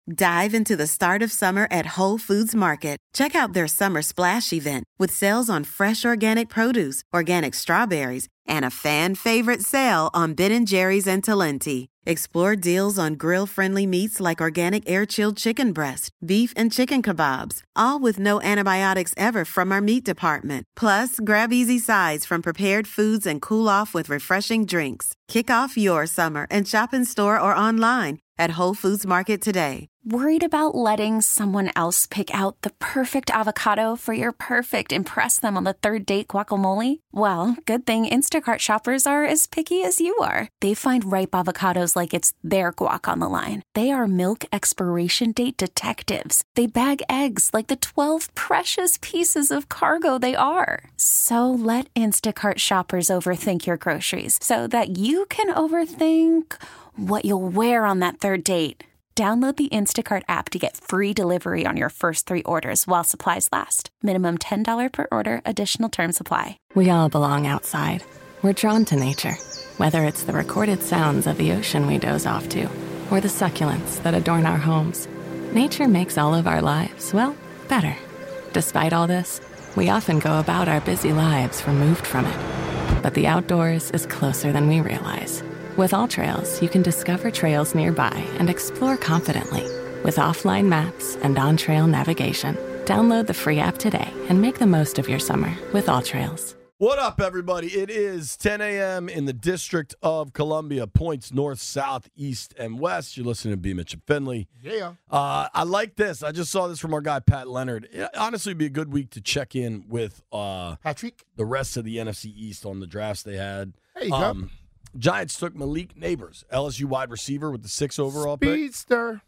Dive into the start of summer at Whole Foods Market. Check out their Summer Splash event with sales on fresh organic produce, organic strawberries, and a fan-favorite sale on Ben & Jerry's and Talenti. Explore deals on grill-friendly meats like organic air-chilled chicken breast, beef and chicken kebabs, all with no antibiotics ever from our meat department. Plus, grab easy sides from prepared foods and cool off with refreshing drinks. Kick off your summer and shop in store or online at Whole Foods Market today. Worried about letting someone else pick out the perfect avocado for your perfect impress them on the third date guacamole? Well, good thing Instacart shoppers are as picky as you are. They find ripe avocados like it's their guac on the line. They are milk expiration date detectives. They bag eggs like the 12 precious pieces of cargo they are. So let Instacart shoppers overthink your groceries so that you can overthink what you'll wear on that third date. Download the Instacart app to get free delivery on your first 3 orders while supplies last. Minimum $10 per order. Additional terms apply. We all belong outside. We're drawn to nature, whether it's the recorded sounds of the ocean we doze off to, or the succulents that adorn our homes. Nature makes all of our lives, well, better. Despite all this, we often go about our busy lives removed from it. But the outdoors is closer than we realize. With AllTrails, you can discover trails nearby and explore confidently. With offline maps and on-trail navigation, download the free app today and make the most of your summer with AllTrails. What up, everybody? It is 10 a.m. in the District of Columbia, points north, south, east, and west. You're listening to B. Mitch and Finley. Yeah. I like this. I just saw this from our guy, Pat Leonard. It honestly, would be a good week to check in with Patrick, the rest of the NFC East on the drafts they had. There you go. Giants took Malik Neighbors, LSU wide receiver with the 6th overall pick. Speedster.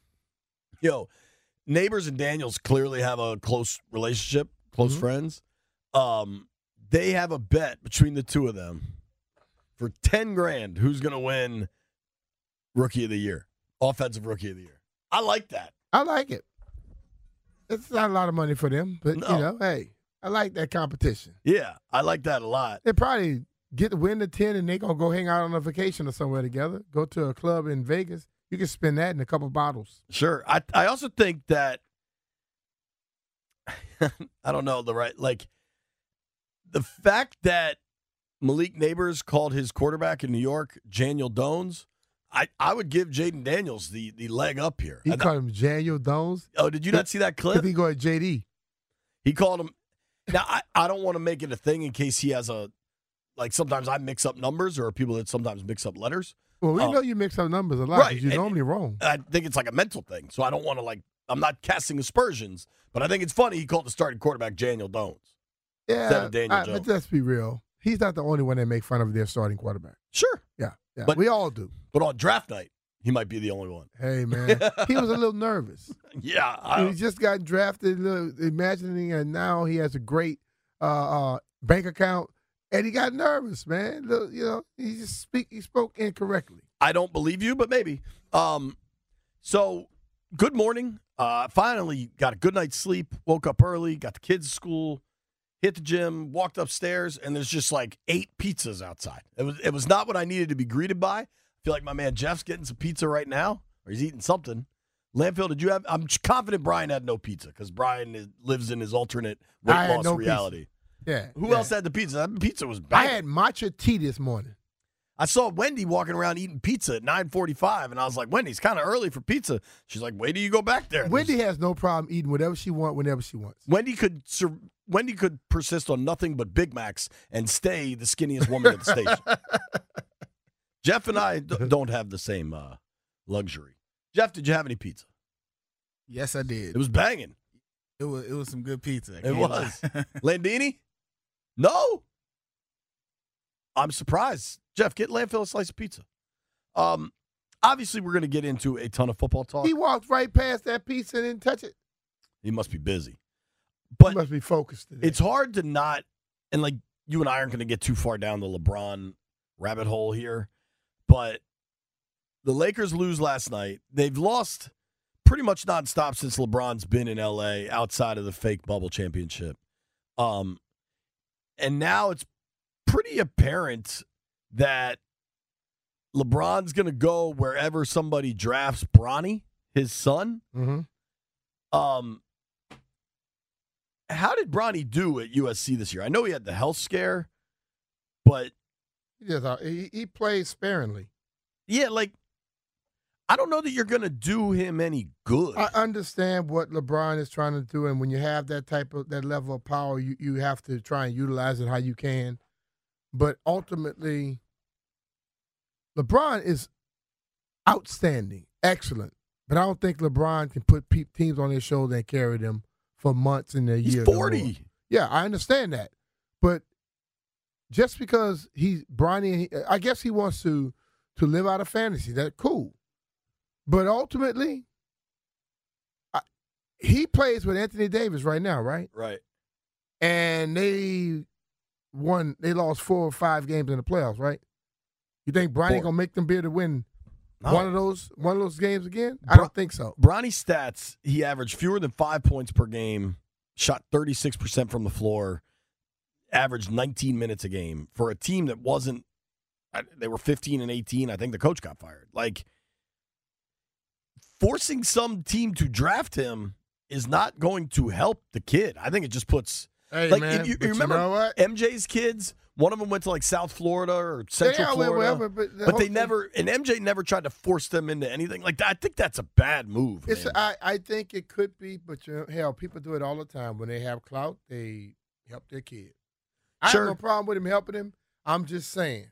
Yo, Neighbors and Daniels clearly have a close relationship, close friends. They have a bet between the two of them for $10,000 who's going to win Rookie of the Year, Offensive Rookie of the Year. I like that. I like it. It's not a lot of money for them, but, hey, I like that competition. Yeah, I like that a lot. They probably win the 10 and they're going to go hang out on a vacation or somewhere together, go to a club in Vegas. You can spend that in a couple bottles. Sure. I also think that, I don't know, the fact that Malik Neighbors called his quarterback in New York, Janiel Dones, I would give Jaden Daniels the leg up here. He called him Janiel Dones? Oh, did you not see that clip? He go at JD. He called him. Now, I don't want to make it a thing in case he has sometimes I mix up numbers or people that sometimes mix up letters. Well, we know you mix up numbers a lot because you're normally wrong. I think it's like a mental thing, so I don't want to I'm not casting aspersions, but I think it's funny he called the starting quarterback Janiel Dones. Yeah, instead of Daniel Jones. But let's be real. He's not the only one that make fun of their starting quarterback. Sure. Yeah. But we all do. But on draft night, he might be the only one. Hey, man. He was a little nervous. Yeah. He just got drafted, imagining, and now he has a great bank account. And he got nervous, man. He spoke incorrectly. I don't believe you, but maybe. So, good morning. Finally got a good night's sleep. Woke up early. Got the kids to school. Hit the gym. Walked upstairs, and there's just 8 pizzas outside. It was not what I needed to be greeted by. I feel like my man Jeff's getting some pizza right now, or he's eating something. Landfill, did you have? I'm confident Brian had no pizza because Brian lives in his alternate weight loss reality. Pizza. Yeah. Who else had the pizza? That pizza was bad. I had matcha tea this morning. I saw Wendy walking around eating pizza at 9:45, and I was like, Wendy, it's kind of early for pizza. She's like, wait till you go back there. Wendy has no problem eating whatever she wants whenever she wants. Wendy could persist on nothing but Big Macs and stay the skinniest woman at the station. Jeff and I don't have the same luxury. Jeff, did you have any pizza? Yes, I did. It was banging. It was some good pizza. It was. Landini? No. I'm surprised. Jeff, get Landfill a slice of pizza. Obviously, we're going to get into a ton of football talk. He walked right past that pizza and didn't touch it. He must be busy. But he must be focused today. It's hard to not, and you and I aren't going to get too far down the LeBron rabbit hole here, but the Lakers lose last night. They've lost pretty much nonstop since LeBron's been in L.A. outside of the fake bubble championship. And now it's pretty apparent that LeBron's going to go wherever somebody drafts Bronny, his son. Mm-hmm. How did Bronny do at USC this year? I know he had the health scare, but He plays sparingly. yeah, like I don't know that you're going to do him any good. I understand what LeBron is trying to do, and when you have that level of power, you have to try and utilize it how you can. But ultimately, LeBron is outstanding, excellent. But I don't think LeBron can put teams on his shoulder and carry them for months and a year. He's 40. Yeah, I understand that. But just because he's Bronny, I guess he wants to live out of fantasy. That's cool. But ultimately, he plays with Anthony Davis right now, right? Right. And they lost 4 or 5 games in the playoffs, right? You think Bronny gonna make them be able to win one of those games again? I don't think so. Bronny's stats, he averaged fewer than 5 points per game, shot 36% from the floor, averaged 19 minutes a game for a team that wasn't. They were 15 and 18. I think the coach got fired. Like, forcing some team to draft him is not going to help the kid. I think it just puts. Hey, like, man, you but remember you know what? MJ's kids? One of them went to like South Florida or Central Florida, wherever, but they never. And MJ never tried to force them into anything. Like, I think that's a bad move. Man. I think it could be, but hell, people do it all the time. When they have clout, they help their kid. I have no problem with him helping him. I'm just saying,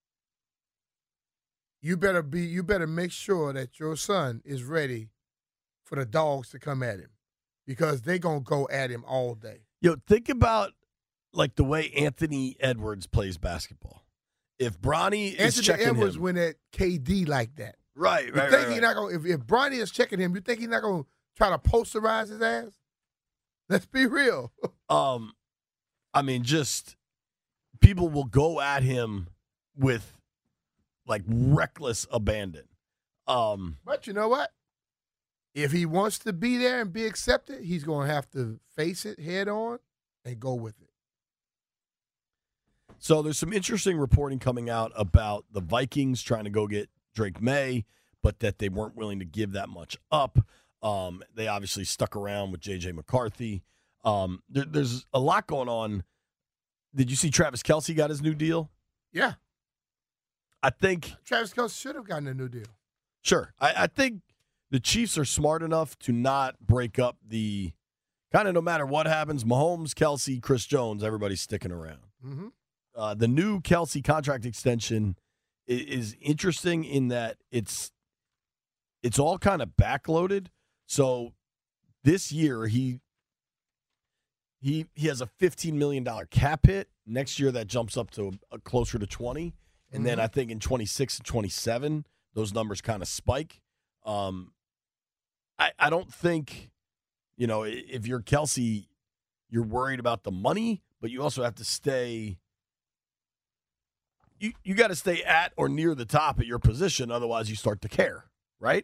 you better make sure that your son is ready for the dogs to come at him, because they're gonna go at him all day. Yo, think about like the way Anthony Edwards plays basketball. If Bronny is checking Edwards him, went at KD like that. Right. He's not gonna, if Bronny is checking him, you think he's not gonna try to posterize his ass? Let's be real. I mean, just people will go at him with like reckless abandon. But you know what? If he wants to be there and be accepted, he's going to have to face it head on and go with it. So there's some interesting reporting coming out about the Vikings trying to go get Drake May, but that they weren't willing to give that much up. They obviously stuck around with J.J. McCarthy. There's a lot going on. Did you see Travis Kelce got his new deal? Yeah. I think Travis Kelce should have gotten a new deal. Sure. I think the Chiefs are smart enough to not break up the kind of no matter what happens, Mahomes, Kelce, Chris Jones, everybody's sticking around. Mm-hmm. The new Kelce contract extension is interesting in that it's all kind of backloaded. So this year he has a $15 million cap hit. Next year that jumps up to closer to 20. And then I think in 26 and 27, those numbers kind of spike. I don't think, if you're Kelce, you're worried about the money, but you also have to stay. You got to stay at or near the top at your position, otherwise you start to care, right?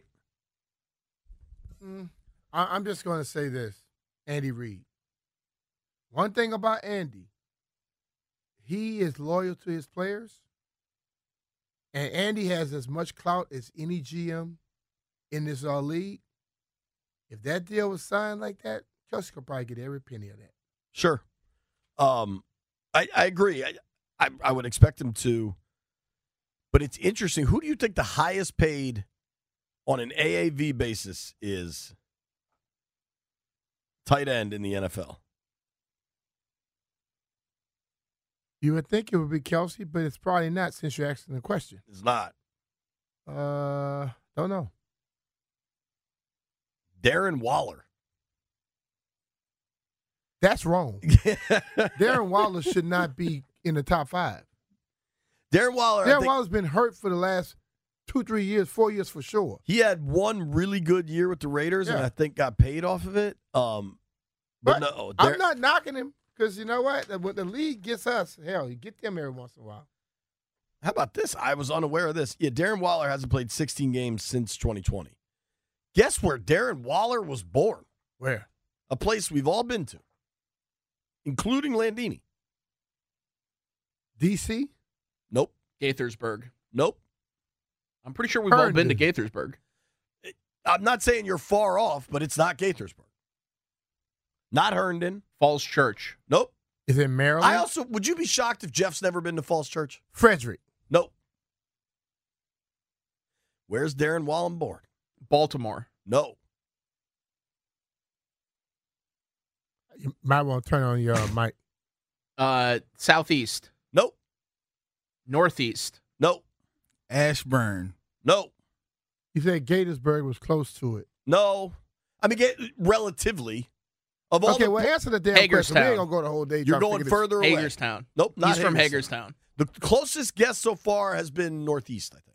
I'm just going to say this, Andy Reid. One thing about Andy, he is loyal to his players. And Andy has as much clout as any GM in this league. If that deal was signed like that, Kelce could probably get every penny of that. Sure. I agree. I would expect him to. But it's interesting. Who do you think the highest paid on an AAV basis is tight end in the NFL? You would think it would be Kelce, but it's probably not since you're asking the question. It's not. Don't know. Darren Waller. That's wrong. Darren Waller should not be in the top 5. Darren Waller's been hurt for the last 2, 3 years, 4 years for sure. He had one really good year with the Raiders, and I think got paid off of it. But no, I'm not knocking him. Because you know what? When the league gets us, hell, you get them every once in a while. How about this? I was unaware of this. Yeah, Darren Waller hasn't played 16 games since 2020. Guess where Darren Waller was born? Where? A place we've all been to, including Landini. D.C.? Nope. Gaithersburg. Nope. I'm pretty sure we've all been to Gaithersburg. I'm not saying you're far off, but it's not Gaithersburg. Not Herndon. Falls Church. Nope. Is it Maryland? Would you be shocked if Jeff's never been to Falls Church? Frederick. Nope. Where's Darren Wallen born? Baltimore. No. You might want to turn on your mic. Southeast. Nope. Northeast. Nope. Ashburn. No. You said Gaithersburg was close to it. No. I mean, relatively. Of all Okay, well, answer the damn question. We Hagerstown. ain't going to go the whole day. You're trying to going figure further away. Hagerstown. Nope, not He's from Hagerstown. Hagerstown. The closest guess so far has been Northeast, I think.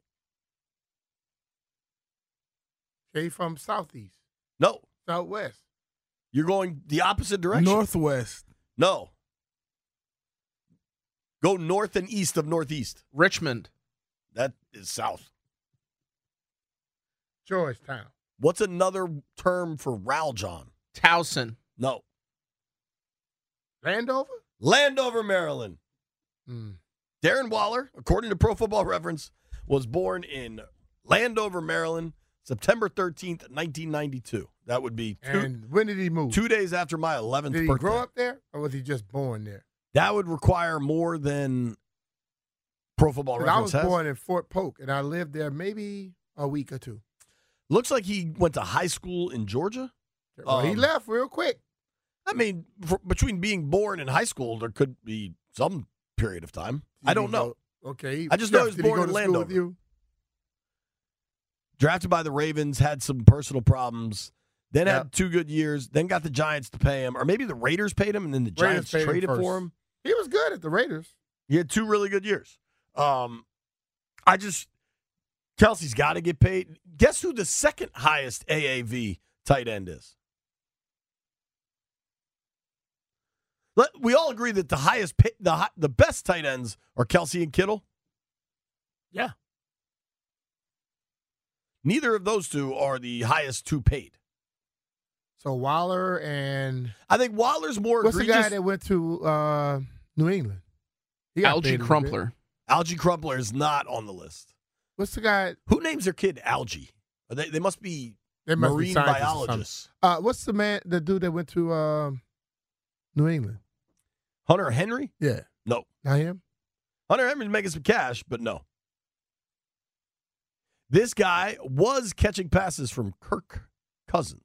this. Okay, from Southeast. No. Southwest. You're going the opposite direction. Northwest. No. Go north and east of Northeast. Richmond. That is south. Georgetown. What's another term for Raljon? Towson. No. Landover? Landover, Maryland. Darren Waller, according to Pro Football Reference, was born in Landover, Maryland, September 13th, 1992. That would be And when did he move? 2 days after my 11th Did he birthday. grow up there, or was he just born there? That would require more than Pro Football 'Cause Reference I was has. born in Fort Polk, and I lived there maybe a week or two. Looks like he went to high school in Georgia. Well, he left real quick. I mean, between being born and high school, there could be some period of time. I don't know. Okay. I just know he was Did born go in to school Landover. with you? Drafted by the Ravens, had some personal problems, then Yep. had 2 good years, then got the Giants to pay him, or maybe the Raiders paid him, and then the Raiders Giants paid him traded first. for him. He was good at the Raiders. He had 2 really good years. Kelsey's got to get paid. Guess who the second highest AAV tight end is? We all agree that the highest, the best tight ends are Kelsey and Kittle. Yeah. Neither of those two are the highest 2 paid. So Waller and I think Waller's more what's the egregious. guy that went to New England? He got Algie paid a little bit. Crumpler. Algie Crumpler is not on the list. What's the guy? Who names their kid Algie? They must be They must be marine scientists or biologists. something. What's the dude that went to New England? Hunter Henry? Yeah. No. Not him? Hunter Henry's making some cash, but no. This guy was catching passes from Kirk Cousins.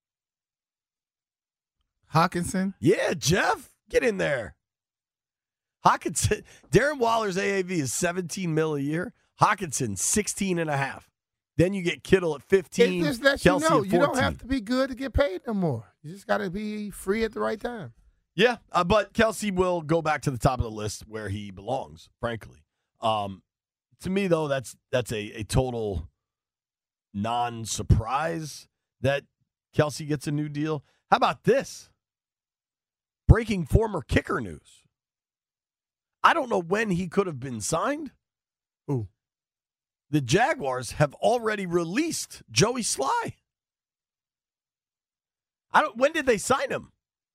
Hawkinson. Yeah, Jeff, get in there. Hawkinson, Darren Waller's AAV is $17 million a year. Hawkinson, 16.5. Then you get Kittle at 15. It just lets Kelsey you know at you don't 14. have to be good to get paid no more. You just got to be free at the right time. Yeah, but Kelsey will go back to the top of the list where he belongs, frankly. To me, though, that's a total non-surprise that Kelsey gets a new deal. How about this? Breaking former kicker news. I don't know when he could have been signed. Who? The Jaguars have already released Joey Sly. When did they sign him?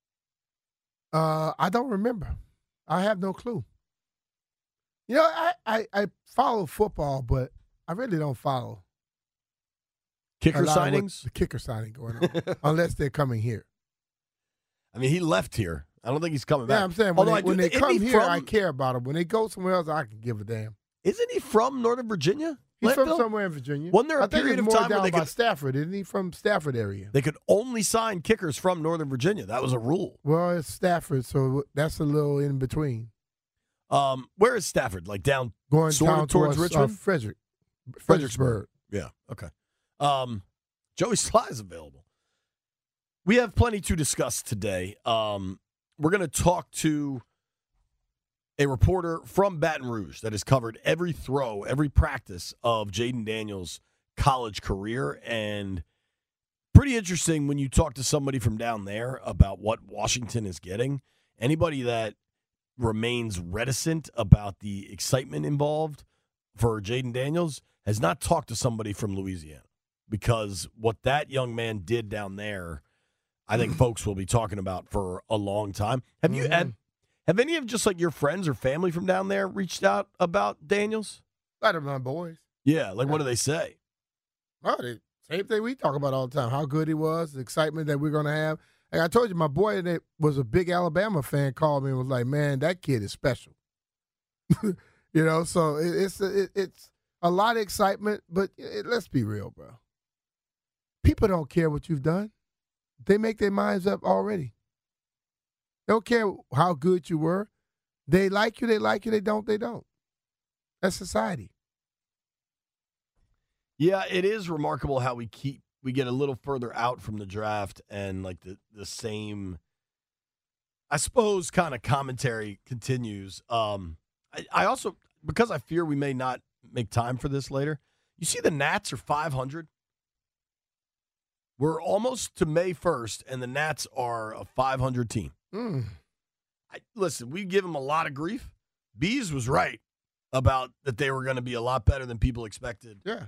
I don't remember. I have no clue. You know, I follow football, but I really don't follow Kicker a lot of what signings? the kicker signing going on, unless they're coming here. I mean, he left here. I don't think he's coming back. Yeah, I'm saying Although when they isn't come he here, from- I care about them. When they go somewhere else, I can give a damn. Isn't he from Northern Virginia? He's from Landfill? somewhere in Virginia. Wasn't there a I think period it's of more time where down they by could- Stafford? Isn't he from Stafford area? They could only sign kickers from Northern Virginia. That was a rule. Well, it's Stafford, so that's a little in between. Where is Stafford? Like down Going sort of down towards Richmond? Fredericksburg. Yeah, okay. Joey Sly is available. We have plenty to discuss today. We're going to talk to a reporter from Baton Rouge that has covered every throw, every practice of Jayden Daniels' college career. And pretty interesting when you talk to somebody from down there about what Washington is getting. Anybody that remains reticent about the excitement involved for Jayden Daniels has not talked to somebody from Louisiana, because what that young man did down there, I think folks will be talking about for a long time. Have you have any of just like your friends or family from down there reached out about Daniels? A lot of my boys. Yeah, like what do they say? Oh, they Same thing we talk about all the time, how good he was, the excitement that we're going to have. Like I told you, my boy that was a big Alabama fan called me and was like, man, that kid is special. So it's a lot of excitement, but let's be real, bro. People don't care what you've done. They make their minds up already. They don't care how good you were. They like you, they don't, they don't. That's society. Yeah, it is remarkable how we get a little further out from the draft and like the same, I suppose, kind of commentary continues. I also, because I fear we may not make time for this later, you see the Nats are 500. We're almost to May 1st, and the Nats are a 500 team. Listen, we give them a lot of grief. Bees was right about that they were going to be a lot better than people expected. Yeah.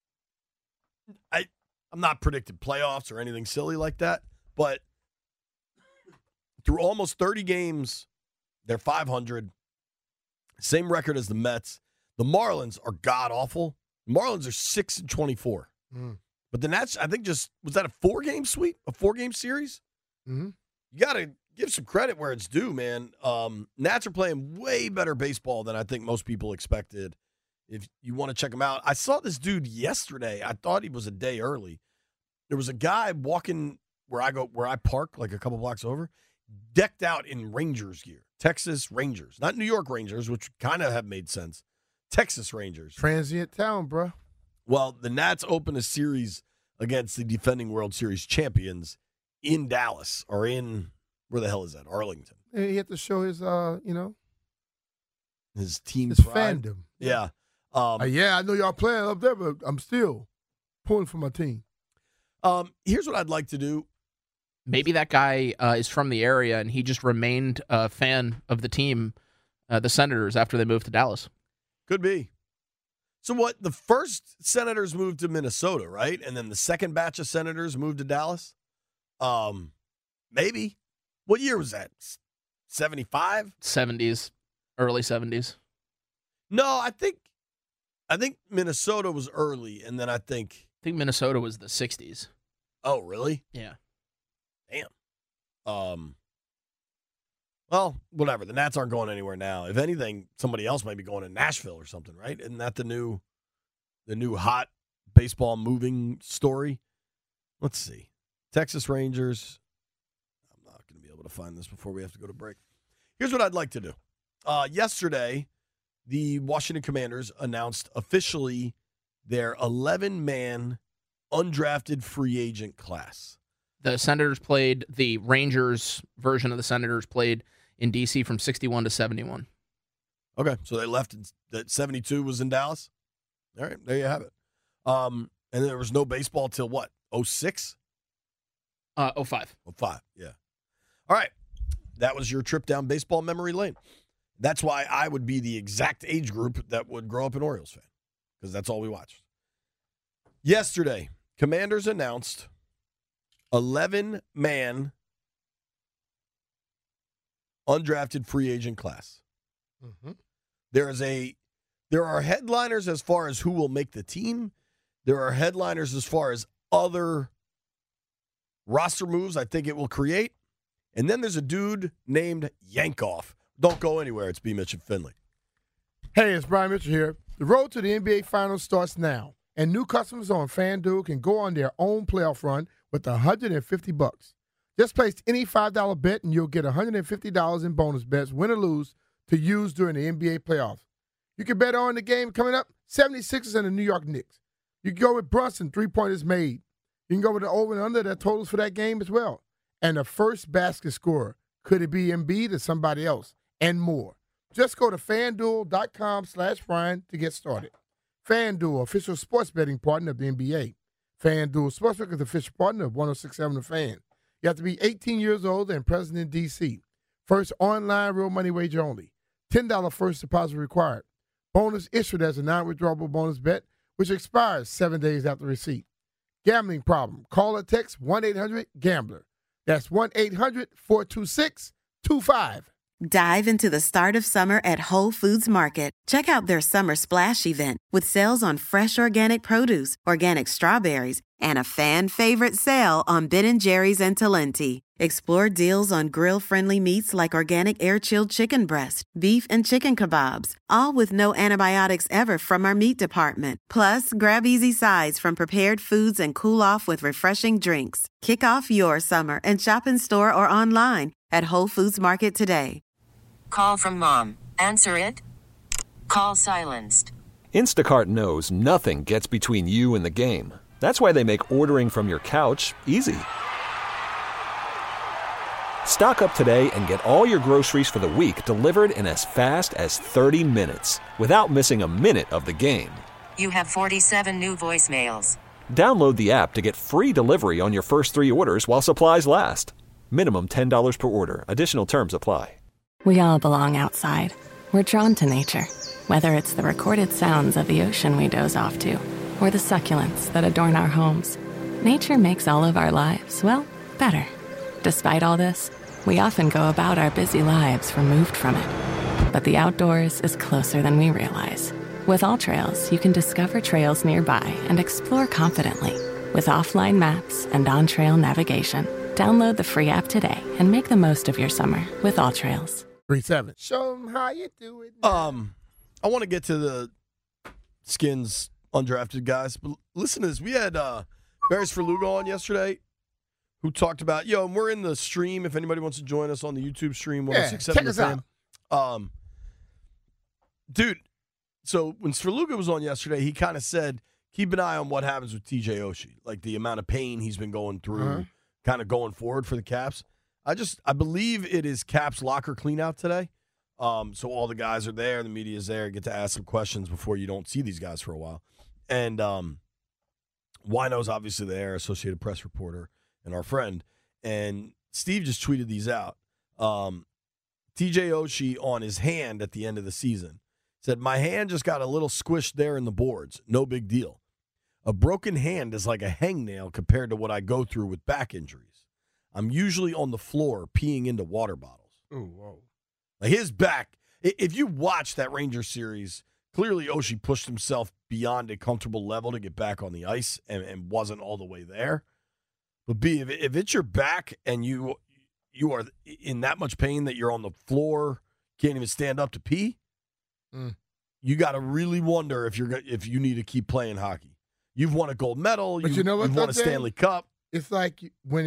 I'm not predicting playoffs or anything silly like that, but through almost 30 games, they're 500. Same record as the Mets. The Marlins are god-awful. The Marlins are 6-24. But the Nats, I think was that a 4-game sweep? A 4-game series? Mm-hmm. You got to give some credit where it's due, man. Nats are playing way better baseball than I think most people expected. If you want to check him out, I saw this dude yesterday. I thought he was a day early. There was a guy walking where I park like a couple blocks over, decked out in Rangers gear. Texas Rangers. Not New York Rangers, which kind of have made sense. Texas Rangers. Transient town, bro. Well, the Nats open a series against the defending World Series champions in Dallas, or in, where the hell is that? Arlington. And he had to show his, His team his pride. fandom. Yeah. I know y'all playing up there, but I'm still pulling for my team. Here's what I'd like to do. Maybe that guy is from the area and he just remained a fan of the team, the Senators, after they moved to Dallas. Could be. So what, the first Senators moved to Minnesota, right? And then the second batch of Senators moved to Dallas? Maybe. What year was that? 75? 70s, early 70s. No, I think Minnesota was early, and then I think Minnesota was the 60s. Oh, really? Yeah. Damn. Well, whatever. The Nats aren't going anywhere now. If anything, somebody else might be going to Nashville or something, right? Isn't that the new hot baseball moving story? Let's see. Texas Rangers. I'm not going to be able to find this before we have to go to break. Here's what I'd like to do. Yesterday, the Washington Commanders announced officially their 11-man undrafted free agent class. The Senators played, the Rangers version of the Senators played in D.C. from 61 to 71. Okay, so they left at 72 was in Dallas? All right, there you have it. And there was no baseball till what, 06? 05. 05, yeah. All right, that was your trip down baseball memory lane. That's why I would be the exact age group that would grow up an Orioles fan, because that's all we watched. Yesterday, Commanders announced 11-man undrafted free agent class. Mm-hmm. There are headliners as far as who will make the team. There are headliners as far as other roster moves I think it will create. And then there's a dude named Yankoff. Don't go anywhere. It's B. Mitch and Finley. Hey, it's Brian Mitchell here. The road to the NBA Finals starts now, and new customers on FanDuel can go on their own playoff run with $150. Just place any $5 bet, and you'll get $150 in bonus bets, win or lose, to use during the NBA playoffs. You can bet on the game coming up, 76ers and the New York Knicks. You can go with Brunson, three-pointers made. You can go with the over and under that totals for that game as well. And the first basket scorer. Could it be Embiid or somebody else? And more. Just go to FanDuel.com/Brian to get started. FanDuel, official sports betting partner of the NBA. FanDuel Sportsbook is the official partner of 106.7 The Fan. You have to be 18 years old and present in D.C. First online real money wager only. $10 first deposit required. Bonus issued as a non-withdrawable bonus bet, which expires 7 days after receipt. Gambling problem? Call or text 1-800-GAMBLER. That's 1-800-426-25. Dive into the start of summer at Whole Foods Market. Check out their Summer Splash event with sales on fresh organic produce, organic strawberries, and a fan-favorite sale on Ben & Jerry's and Talenti. Explore deals on grill-friendly meats like organic air-chilled chicken breast, beef and chicken kebabs, all with no antibiotics ever from our meat department. Plus, grab easy sides from prepared foods and cool off with refreshing drinks. Kick off your summer and shop in store or online at Whole Foods Market today. Call from mom. Answer it. Call silenced. Instacart knows nothing gets between you and the game. That's why they make ordering from your couch easy. Stock up today and get all your groceries for the week delivered in as fast as 30 minutes without missing a minute of the game. You have 47 new voicemails. Download the app to get free delivery on your first 3 orders while supplies last. Minimum $10 per order. Additional terms apply. We all belong outside. We're drawn to nature, whether it's the recorded sounds of the ocean we doze off to, or the succulents that adorn our homes. Nature makes all of our lives, well, better. Despite all this, we often go about our busy lives removed from it. But the outdoors is closer than we realize. With AllTrails, you can discover trails nearby and explore confidently. With offline maps and on-trail navigation, download the free app today and make the most of your summer with AllTrails. 3-7. Show them how you do it. I want to get to the Skins undrafted guys, but listen to this. We had Barris Verluga on yesterday, who talked about, and we're in the stream. If anybody wants to join us on the YouTube stream, 106.7 check us out. Dude, so when Sverluga was on yesterday, he kind of said, keep an eye on what happens with TJ Oshie, like the amount of pain he's been going through, kind of going forward for the Caps. I believe it is Caps locker cleanout today. So all the guys are there, the media is there, get to ask some questions before you don't see these guys for a while. And Wino's obviously there, Associated Press reporter, and our friend. And Steve just tweeted these out. TJ Oshie on his hand at the end of the season said, my hand just got a little squished there in the boards. No big deal. A broken hand is like a hangnail compared to what I go through with back injuries. I'm usually on the floor peeing into water bottles. Ooh, whoa. Like his back, if you watch that Rangers series, clearly Oshie pushed himself beyond a comfortable level to get back on the ice and wasn't all the way there. But B, if it's your back and you are in that much pain that you're on the floor, can't even stand up to pee, you got to really wonder if you need to keep playing hockey. You've won a gold medal. But you know what? You've won a Stanley Cup. It's like when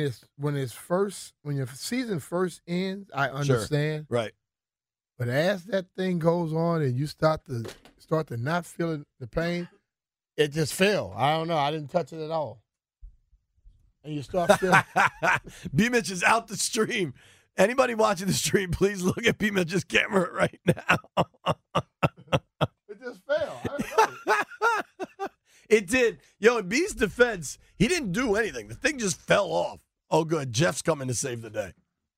your season first ends, I understand. Sure. Right. But as that thing goes on and you start to not feeling the pain, it just fell. I don't know. I didn't touch it at all. And you start feeling. B. Mitch is out the stream. Anybody watching the stream, please look at B. Mitch's camera right now. It just fell. I don't know. It did. In B's defense, he didn't do anything. The thing just fell off. Oh, good. Jeff's coming to save the day.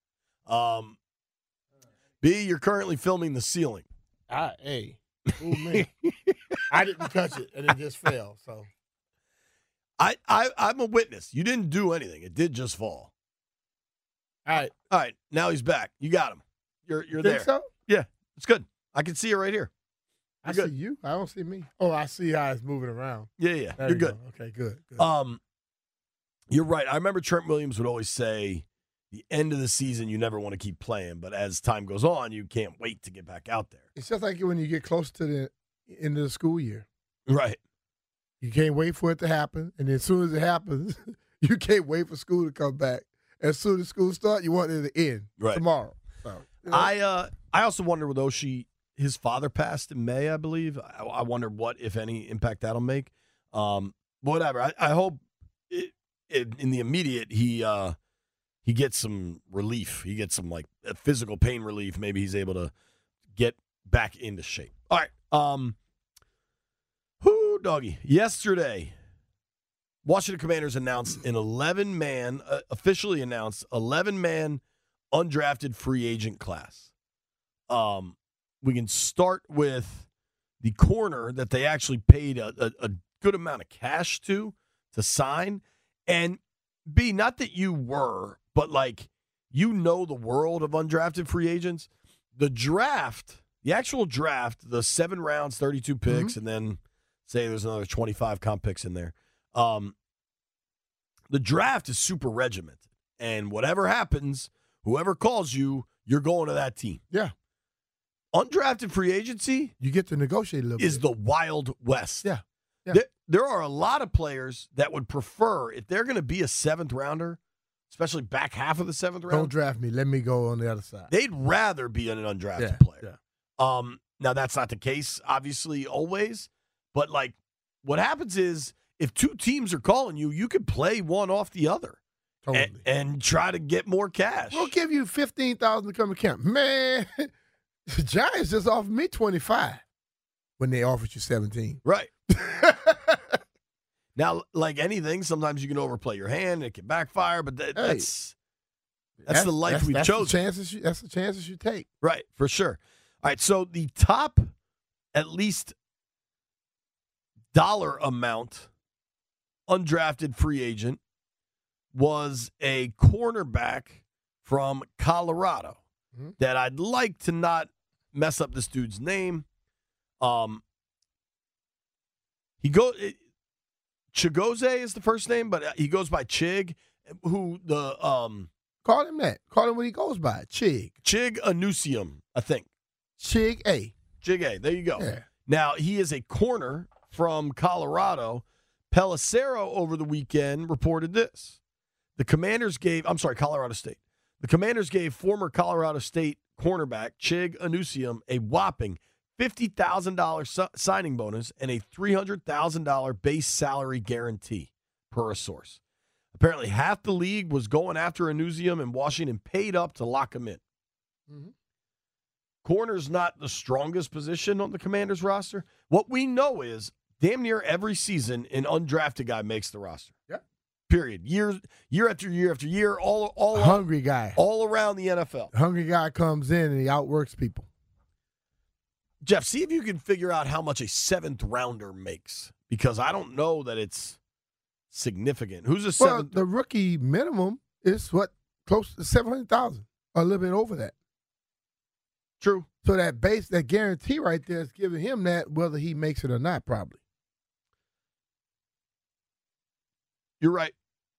B, you're currently filming the ceiling. Hey. Ooh, man. I didn't touch it, and it just fell. So, I'm a witness. You didn't do anything. It did just fall. All right. Now he's back. You got him. You're think there. So? Yeah, it's good. I can see it right here. I see you. I don't see me. Oh, I see how it's moving around. Yeah. There You're you good. Go. Okay, good. You're right. I remember Trent Williams would always say, the end of the season, you never want to keep playing, but as time goes on, you can't wait to get back out there. It's just like when you get close to the end of the school year. Right. You can't wait for it to happen, and then as soon as it happens, you can't wait for school to come back. As soon as school starts, you want it to end tomorrow. So, I also wonder with Oshie, his father passed in May, I believe. I wonder what, if any, impact that'll make. Whatever. I hope in the immediate he gets some relief. He gets some physical pain relief. Maybe he's able to get back into shape. All right. Doggy. Yesterday, Washington Commanders announced an 11-man, officially announced 11-man undrafted free agent class. We can start with the corner that they actually paid a good amount of cash to sign. And B, not that you were, but the world of undrafted free agents. The draft, the actual draft, the 7 rounds, 32 picks, and then say there's another 25 comp picks in there. The draft is super regimented. And whatever happens, whoever calls you, you're going to that team. Yeah. Undrafted free agency You get to negotiate a little is bit. the Wild West. Yeah. Yeah. There are a lot of players that would prefer, if they're going to be a seventh rounder, especially back half of the seventh round, Don't draft me. Let me go on the other side. they'd rather be an undrafted Yeah, player. Now, that's not the case, obviously, always. But, like, what happens is if two teams are calling you, you can play one off the other Totally. and try to get more cash. We'll give you $15,000 to come to camp. Man, the Giants just offered me $25 when they offered you $17. Right. Now, like anything, sometimes you can overplay your hand. It can backfire, but that's the life we've chosen. That's the chances you take. Right, for sure. All right, so the top, at least, dollar amount undrafted free agent was a cornerback from Colorado that I'd like to not mess up this dude's name. Chigozie is the first name, but he goes by Chig, who the Call him that. Call him what he goes by. Chig Anusium, I think. Chig A. Chig A. There you go. Yeah. Now, he is a corner from Colorado. Pelissero over the weekend reported this. Colorado State. The Commanders gave former Colorado State cornerback Chig Anusium a whopping $50,000 signing bonus and a $300,000 base salary guarantee, per a source. Apparently, half the league was going after Anusium, and Washington paid up to lock him in. Mm-hmm. Corner's not the strongest position on the Commanders roster. What we know is damn near every season an undrafted guy makes the roster. Yeah. Period. Year after year after year, all hungry guy. All around the NFL. Hungry guy comes in and he outworks people. Jeff, see if you can figure out how much a seventh rounder makes, because I don't know that it's significant. Who's a seventh? Well, the rookie minimum is close to $700,000, a little bit over that. True. So that guarantee right there is giving him that, whether he makes it or not, probably. You're right.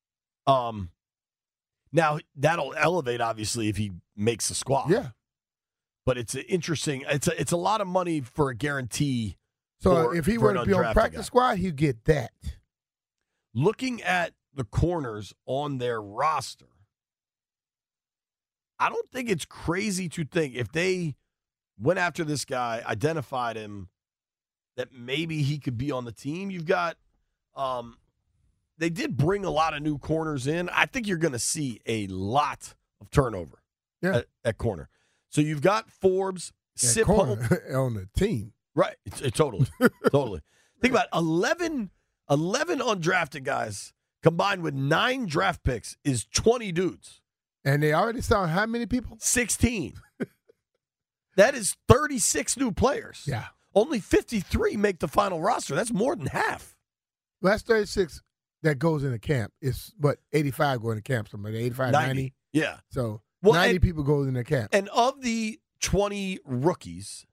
Now that'll elevate, obviously, if he makes the squad. Yeah. But it's interesting. It's a lot of money for a guarantee. So if he were to be on practice squad, he'd get that. Looking at the corners on their roster, I don't think it's crazy to think if they went after this guy, identified him, that maybe he could be on the team. You've got they did bring a lot of new corners in. I think you're going to see a lot of turnover at corner. So you've got Forbes, Sip on the team. Right. Totally. Totally. Think about 11 undrafted guys combined with 9 draft picks is 20 dudes. And they already signed how many people? 16. That is 36 new players. Yeah. Only 53 make the final roster. That's more than half. Well, that's 36 that goes into camp. It's 85 go into camp, somebody 85, 90. Yeah. So 90 people go into camp. And of the 20 rookies,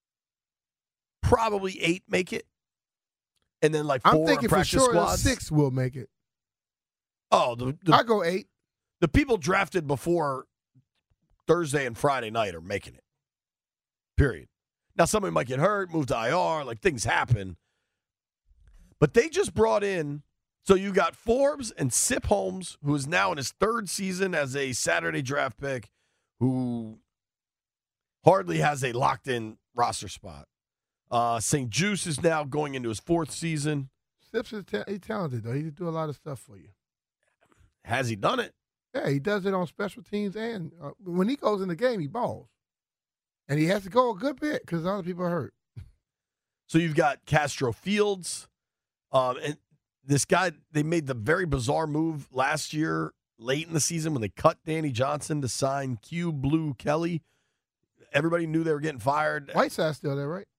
probably 8 make it. And then 4 I'm thinking practice for sure squads. 6 will make it. Oh, I go 8. The people drafted before Thursday and Friday night are making it. Period. Now, somebody might get hurt, move to IR, things happen. But they just brought in, so you got Forbes and Sip Holmes, who is now in his 3rd season as a Saturday draft pick, who hardly has a locked-in roster spot. St. Juice is now going into his 4th season. Sip's he's talented, though. He can do a lot of stuff for you. Has he done it? Yeah, he does it on special teams, and when he goes in the game, he balls. And he has to go a good bit because other people are hurt. So you've got Castro Fields. And this guy, they made the very bizarre move last year, late in the season, when they cut Danny Johnson to sign Q Blue Kelly. Everybody knew they were getting fired. Whiteside's still there, right?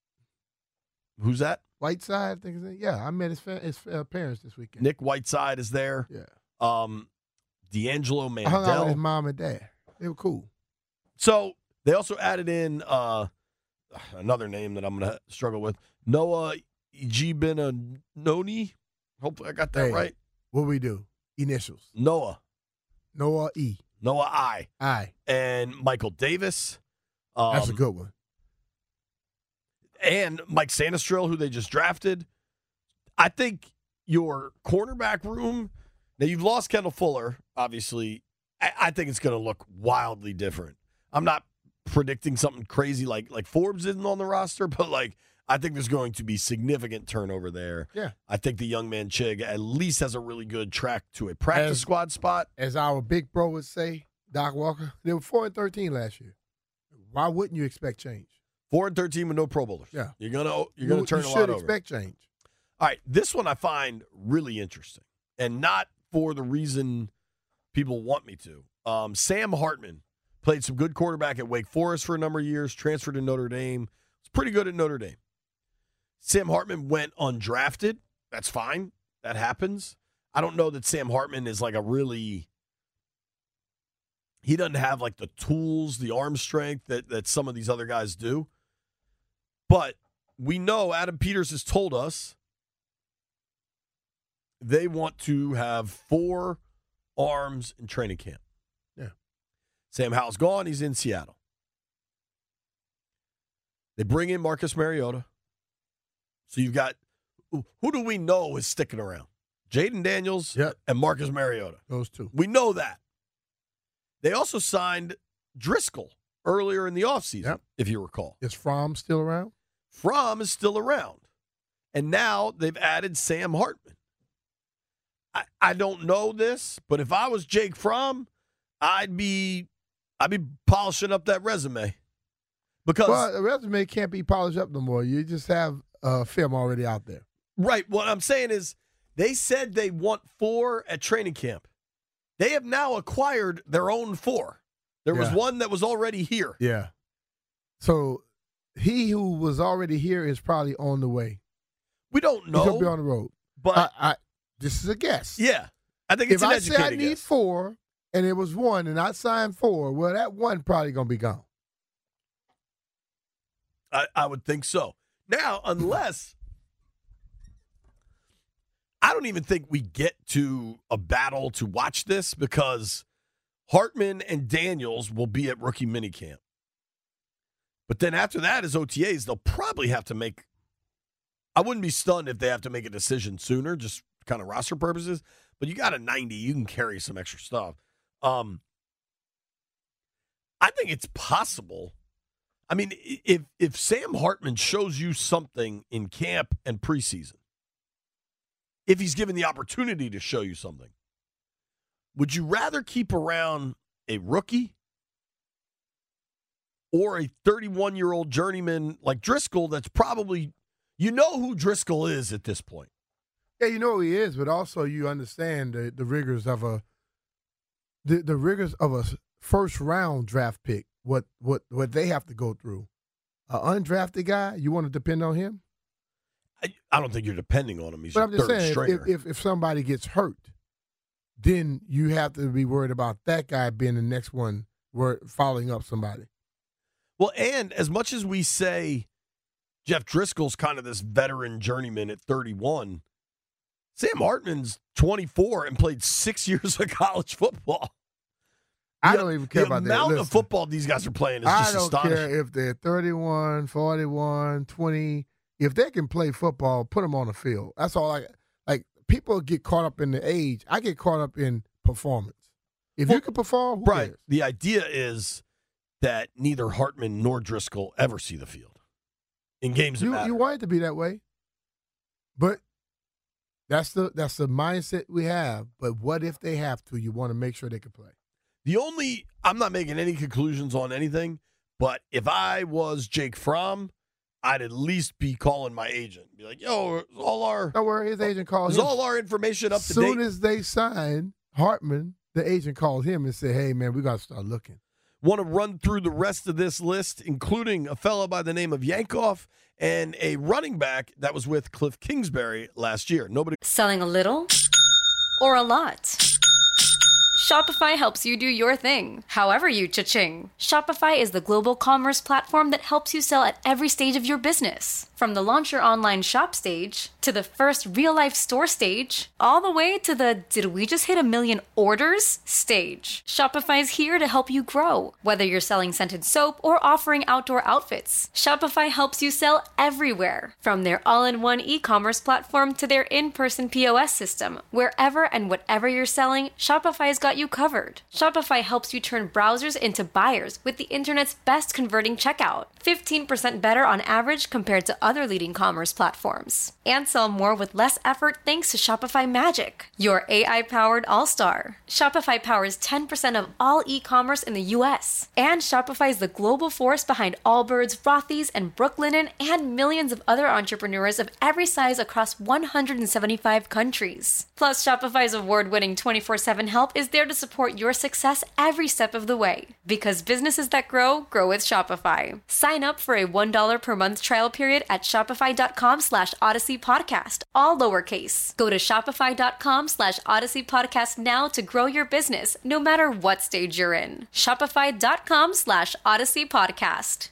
Who's that? Whiteside, I think. Yeah, I met his parents this weekend. Nick Whiteside is there. Yeah. D'Angelo Mandel. I hung out with his mom and dad. They were cool. So they also added in another name that I'm going to struggle with, Noah Ejibinanoni. Hopefully I got that right. What we do? initials. Noah E. Noah I. I. And Michael Davis. That's a good one. And Mike Sanistrell, who they just drafted. I think your cornerback room, now you've lost Kendall Fuller, obviously. I think it's going to look wildly different. I'm not predicting something crazy like Forbes isn't on the roster, but I think there's going to be significant turnover there. Yeah. I think the young man Chig at least has a really good track to a practice squad spot. As our big bro would say, Doc Walker, they were 4-13 last year. Why wouldn't you expect change? 4-13 with no Pro Bowlers. Yeah. You're gonna turn a lot over. You should expect change. All right, this one I find really interesting, and not for the reason people want me to. Sam Hartman played some good quarterback at Wake Forest for a number of years, transferred to Notre Dame. It's pretty good at Notre Dame. Sam Hartman went undrafted. That's fine. That happens. I don't know that Sam Hartman is he doesn't have the tools, the arm strength that some of these other guys do. But we know Adam Peters has told us they want to have 4 arms in training camp. Yeah. Sam Howell's gone. He's in Seattle. They bring in Marcus Mariota. So you've got, who do we know is sticking around? Jaden Daniels and Marcus Mariota. Those two. We know that. They also signed Driscoll earlier in the offseason, if you recall. Is Fromm still around? Fromm is still around. And now they've added Sam Hartman. I don't know this, but if I was Jake Fromm, I'd be polishing up that resume. Because the resume can't be polished up no more. You just have film already out there. Right. What I'm saying is they said they want 4 at training camp. They have now acquired their own 4. There was one that was already here. Yeah. So he who was already here is probably on the way. We don't know. He'll be on the road. But this is a guess. Yeah. I think it's an educated guess. If I say I need 4 and it was 1 and I signed 4, well, that 1 probably going to be gone. I would think so. Now, unless I don't even think we get to a battle to watch this because Hartman and Daniels will be at rookie minicamp. But then after that, as OTAs, they'll probably have to make – I wouldn't be stunned if they have to make a decision sooner, just kind of roster purposes. But you got a 90. You can carry some extra stuff. I think it's possible. I mean, if Sam Hartman shows you something in camp and preseason, if he's given the opportunity to show you something, would you rather keep around a rookie or a 31-year-old journeyman like Driscoll that's probably – you know who Driscoll is at this point. Yeah, you know who he is, but also you understand the rigors of the rigors of a first-round draft pick, what they have to go through. An undrafted guy, you want to depend on him? I don't think you're depending on him. He's but I'm just saying, stringer. if somebody gets hurt, then you have to be worried about that guy being the next one following up somebody. Well, and as much as we say Jeff Driscoll's kind of this veteran journeyman at 31, Sam Hartman's 24 and played 6 years of college football. I don't even care about that. The amount of football these guys are playing is just astonishing. I don't care if they're 31, 41, 20. If they can play football, put them on the field. That's all like people get caught up in the age. I get caught up in performance. If you can perform, who cares? The idea is that neither Hartman nor Driscoll ever see the field in games that matter. You want it to be that way. But that's the mindset we have. But what if they have to? You want to make sure they can play. I'm not making any conclusions on anything, but if I was Jake Fromm, I'd at least be calling my agent. Be like, yo, don't worry, his agent called him. Is all our information up to date? As soon as they sign Hartman, the agent called him and said, hey, man, we got to start looking. Want to run through the rest of this list, including a fellow by the name of Yankoff and a running back that was with Cliff Kingsbury last year. Selling a little or a lot? Shopify helps you do your thing, however you cha-ching. Shopify is the global commerce platform that helps you sell at every stage of your business. From the launch your online shop stage, to the first real-life store stage, all the way to the did we just hit 1 million orders stage. Shopify's here to help you grow. Whether you're selling scented soap or offering outdoor outfits, Shopify helps you sell everywhere. From their all-in-one e-commerce platform to their in-person POS system. Wherever and whatever you're selling, Shopify's got you covered. Shopify helps you turn browsers into buyers with the internet's best converting checkout. 15% better on average compared to other leading commerce platforms. And sell more with less effort thanks to Shopify Magic, your AI-powered all-star. Shopify powers 10% of all e-commerce in the U.S. And Shopify is the global force behind Allbirds, Rothy's, and Brooklinen, and millions of other entrepreneurs of every size across 175 countries. Plus, Shopify's award-winning 24/7 help is there to support your success every step of the way. Because businesses that grow with Shopify. Sign up for a $1 per month trial period at shopify.com/Odyssey Podcast, all lowercase. Go to shopify.com/Odyssey Podcast now to grow your business, no matter what stage you're in. Shopify.com/Odyssey Podcast.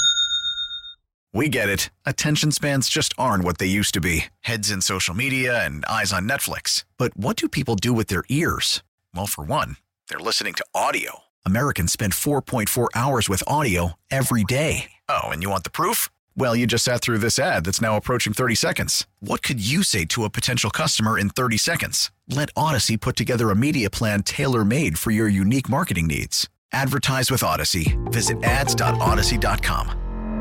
We get it. Attention spans just aren't what they used to be. Heads in social media and eyes on Netflix. But what do people do with their ears? Well, for one, they're listening to audio. Americans spend 4.4 hours with audio every day. Oh, and you want the proof? Well, you just sat through this ad that's now approaching 30 seconds. What could you say to a potential customer in 30 seconds? Let Odyssey put together a media plan tailor-made for your unique marketing needs. Advertise with Odyssey. Visit ads.odyssey.com.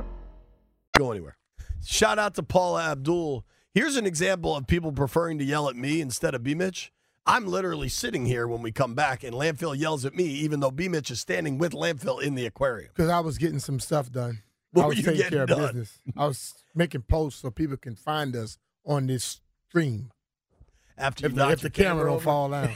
Go anywhere. Shout out to Paula Abdul. Here's an example of people preferring to yell at me instead of B-Mitch. I'm literally sitting here when we come back, and Landfill yells at me, even though B-Mitch is standing with Landfill in the aquarium. Because I was getting some stuff done. What I were was you taking getting care of done? business. I was making posts so people can find us on this stream. After you if the camera don't fall down.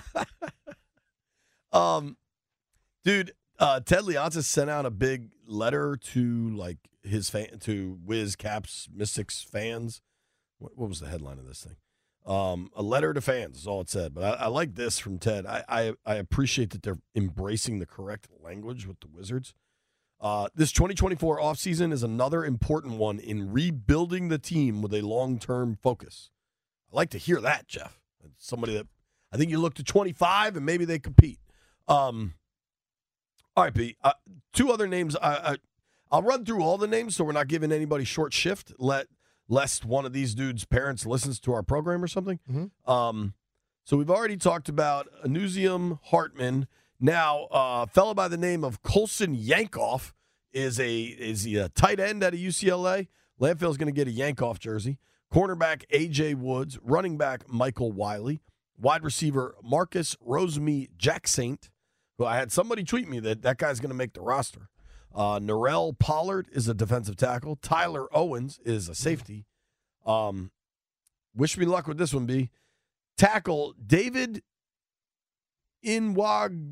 Dude, Ted Leonsis sent out a big letter to like his to Wiz Caps Mystics fans. What was the headline of this thing? A letter to fans is all it said. But I like this from Ted. I appreciate that they're embracing the correct language with the Wizards. This 2024 offseason is another important one in rebuilding the team with a long-term focus. I like to hear that, Jeff. Somebody that I think you look to 25 and maybe they compete. All right, Pete. Two other names. I'll run through all the names so we're not giving anybody short shift, lest one of these dudes' parents listens to our program or something. Mm-hmm. So we've already talked about Anusium Hartman. Now, a fellow by the name of Colson Yankoff is he a tight end out of UCLA? Landfill's going to get a Yankoff jersey. Cornerback A.J. Woods. Running back Michael Wiley. Wide receiver Marcus Rosemy-Jacksaint, who I had somebody tweet me that guy's going to make the roster. Narell Pollard is a defensive tackle. Tyler Owens is a safety. Wish me luck with this one, B. Tackle David Nwagwu.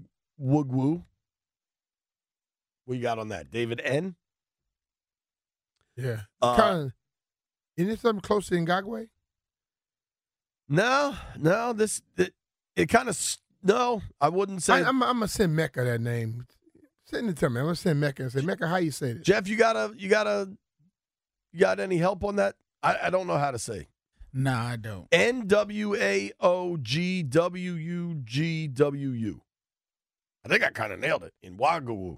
What you got on that? David N? Yeah. Isn't it something close to Ngakwe? No, it kind of, no, I wouldn't say. I'm going to send Mecca that name. Send it to me. I'm going to send Mecca and say, Mecca, how you say this? Jeff, you got any help on that? I don't know how to say. Nah, I don't. N-W-A-O-G-W-U-G-W-U. I think I kind of nailed it. In Wagawu.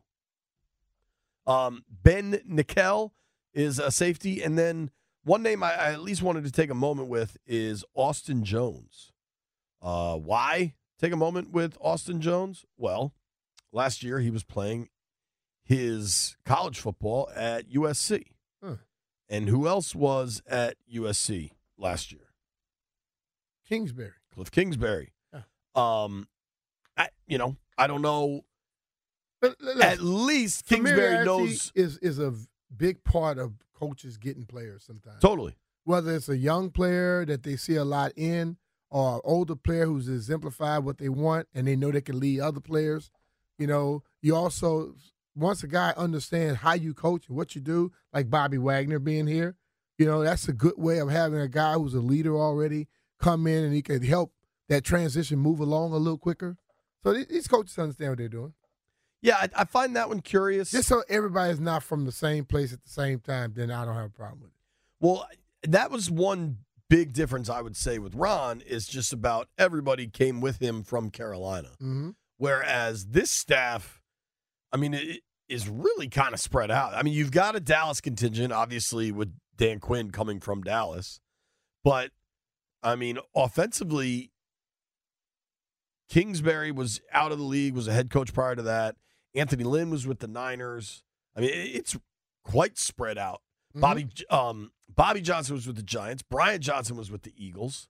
Ben Nickel is a safety. And then one name I at least wanted to take a moment with is Austin Jones. Why take a moment with Austin Jones? Well, last year he was playing his college football at USC. Huh. And who else was at USC last year? Kingsbury. Cliff Kingsbury. Yeah. I don't know. But at least Kingsbury knows is a big part of coaches getting players sometimes. Totally. Whether it's a young player that they see a lot in, or an older player who's exemplified what they want and they know they can lead other players. You also, once a guy understands how you coach and what you do, like Bobby Wagner being here, that's a good way of having a guy who's a leader already come in and he can help that transition move along a little quicker. So these coaches understand what they're doing. Yeah, I find that one curious. Just so everybody's not from the same place at the same time, then I don't have a problem with it. Well, that was one big difference I would say with Ron is just about everybody came with him from Carolina. Mm-hmm. Whereas this staff, I mean, it is really kind of spread out. I mean, you've got a Dallas contingent, obviously, with Dan Quinn coming from Dallas. But, I mean, offensively, Kingsbury was out of the league, was a head coach prior to that. Anthony Lynn was with the Niners. I mean, it's quite spread out. Mm-hmm. Bobby Johnson was with the Giants. Brian Johnson was with the Eagles.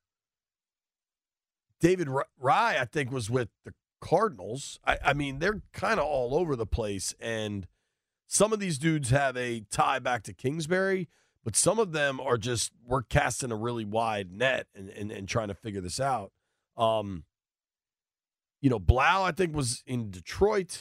David Rye, I think, was with the Cardinals. I mean, they're kind of all over the place. And some of these dudes have a tie back to Kingsbury, but some of them are just, we're casting a really wide net and trying to figure this out. Blau, I think, was in Detroit.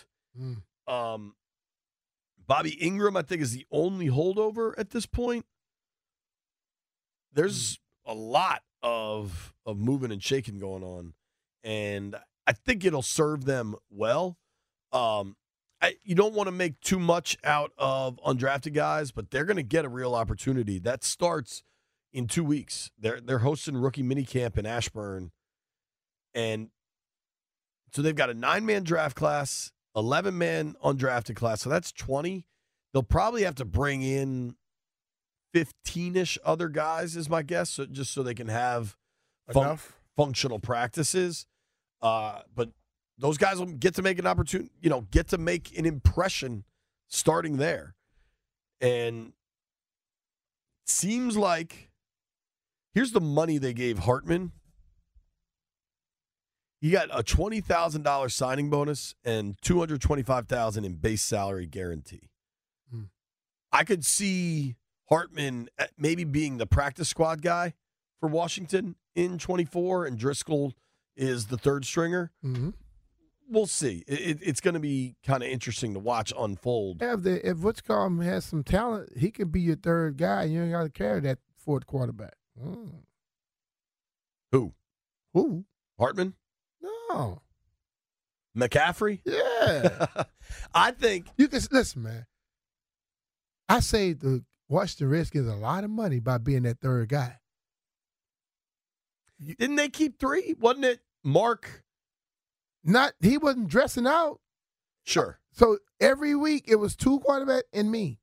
Bobby Ingram, I think, is the only holdover at this point. There's a lot of moving and shaking going on, and I think it'll serve them well. You don't want to make too much out of undrafted guys, but they're going to get a real opportunity. That starts in 2 weeks. They're hosting rookie minicamp in Ashburn, and so they've got a 9-man draft class, 11-man undrafted class, so that's 20. They'll probably have to bring in 15-ish other guys, is my guess, just so they can have functional practices. But those guys will get to make an opportunity, get to make an impression starting there. And seems like, here's the money they gave Hartman. He got a $20,000 signing bonus and $225,000 in base salary guarantee. I could see Hartman maybe being the practice squad guy for Washington in 24, and Driscoll is the third stringer. Mm-hmm. We'll see. It's going to be kind of interesting to watch unfold. If What's-Called has some talent, he could be your third guy. You ain't got to carry that fourth quarterback. Who? Hartman? No. McCaffrey? Yeah. I think. You can listen, man. I saved the Washington Redskins a lot of money by being that third guy. Didn't they keep 3? Wasn't it Mark? He wasn't dressing out. Sure. So every week it was 2 quarterbacks and me.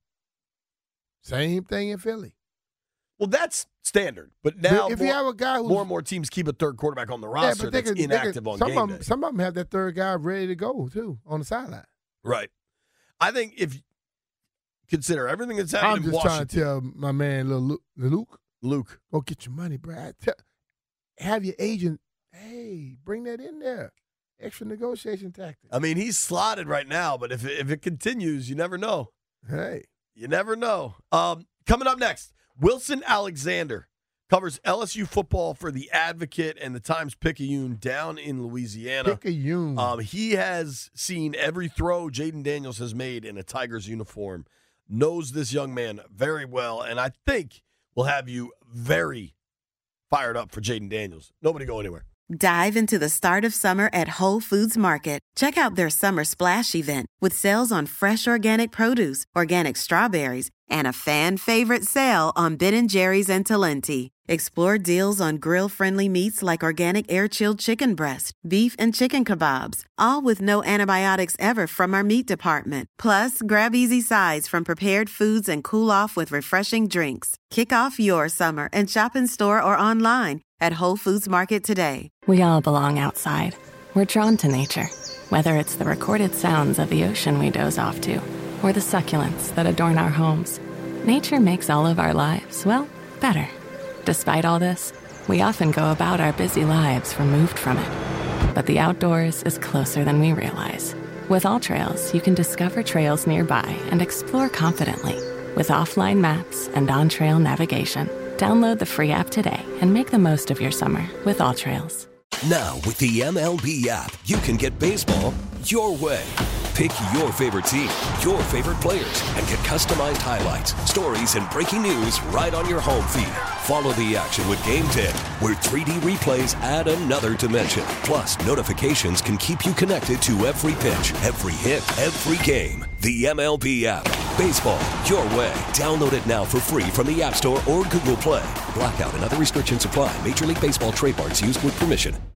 Same thing in Philly. Well, that's standard. But now if you have a guy who's more and more teams keep a third quarterback on the roster that's inactive on game day. Some of them have that third guy ready to go, too, on the sideline. Right. I think if consider everything that's happening in Washington. I'm just trying to tell my man, Luke, go get your money, bro. Have your agent, bring that in there. Extra negotiation tactic. I mean, he's slotted right now, but if it continues, you never know. Hey. You never know. Coming up next, Wilson Alexander covers LSU football for The Advocate and the Times-Picayune down in Louisiana. Picayune. He has seen every throw Jaden Daniels has made in a Tigers uniform, knows this young man very well, and I think will have you very fired up for Jaden Daniels. Nobody go anywhere. Dive into the start of summer at Whole Foods Market. Check out their Summer Splash event with sales on fresh organic produce, organic strawberries, and a fan-favorite sale on Ben & Jerry's and Talenti. Explore deals on grill-friendly meats like organic air-chilled chicken breast, beef and chicken kebabs, all with no antibiotics ever from our meat department. Plus, grab easy sides from prepared foods and cool off with refreshing drinks. Kick off your summer and shop in store or online at Whole Foods Market today. We all belong outside. We're drawn to nature, whether it's the recorded sounds of the ocean we doze off to, or the succulents that adorn our homes. Nature makes all of our lives, well, better. Despite all this, we often go about our busy lives removed from it. But the outdoors is closer than we realize. With AllTrails, you can discover trails nearby and explore confidently. With offline maps and on-trail navigation, download the free app today and make the most of your summer with AllTrails. Now, with the MLB app, you can get baseball your way. Pick your favorite team, your favorite players, and get customized highlights, stories, and breaking news right on your home feed. Follow the action with Game Day, where 3D replays add another dimension. Plus, notifications can keep you connected to every pitch, every hit, every game. The MLB app. Baseball, your way. Download it now for free from the App Store or Google Play. Blackout and other restrictions apply. Major League Baseball trademarks used with permission.